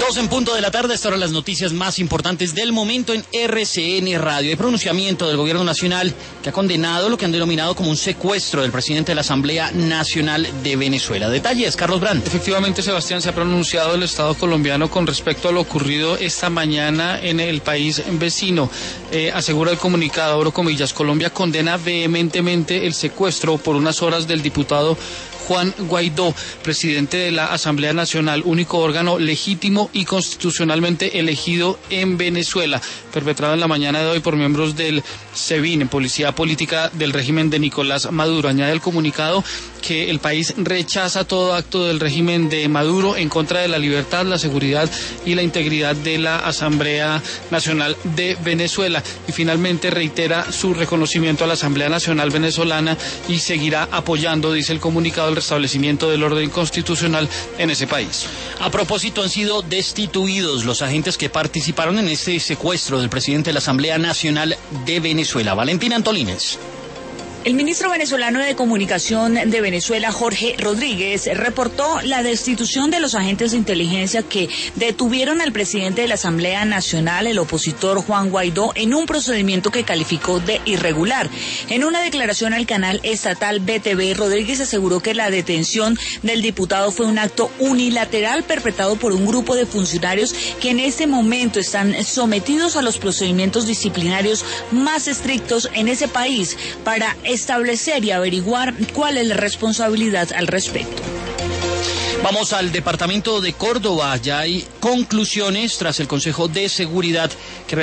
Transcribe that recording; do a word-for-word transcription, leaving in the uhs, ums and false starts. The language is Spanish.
Dos en punto de la tarde, estas son las noticias más importantes del momento en R C N Radio. Hay pronunciamiento del gobierno nacional que ha condenado lo que han denominado como un secuestro del presidente de la Asamblea Nacional de Venezuela. Detalles, Carlos Brandt. Efectivamente, Sebastián, se ha pronunciado el Estado colombiano con respecto a lo ocurrido esta mañana en el país vecino. Eh, asegura el comunicado, abro comillas, Colombia condena vehementemente el secuestro por unas horas del diputado Juan Guaidó, presidente de la Asamblea Nacional, único órgano legítimo y constitucionalmente elegido en Venezuela, perpetrado en la mañana de hoy por miembros del SEBIN, Policía Política del régimen de Nicolás Maduro. Añade el comunicado que el país rechaza todo acto del régimen de Maduro en contra de la libertad, la seguridad y la integridad de la Asamblea Nacional de Venezuela. Y finalmente reitera su reconocimiento a la Asamblea Nacional Venezolana y seguirá apoyando, dice el comunicado, el restablecimiento del orden constitucional en ese país. A propósito, han sido destituidos los agentes que participaron en este secuestro del presidente de la Asamblea Nacional de Venezuela. Valentina Antolínez. El ministro venezolano de Comunicación de Venezuela, Jorge Rodríguez, reportó la destitución de los agentes de inteligencia que detuvieron al presidente de la Asamblea Nacional, el opositor Juan Guaidó, en un procedimiento que calificó de irregular. En una declaración al canal estatal B T V, Rodríguez aseguró que la detención del diputado fue un acto unilateral perpetrado por un grupo de funcionarios que en este momento están sometidos a los procedimientos disciplinarios más estrictos en ese país para establecer y averiguar cuál es la responsabilidad al respecto. Vamos al departamento de Córdoba. Ya hay conclusiones tras el Consejo de Seguridad que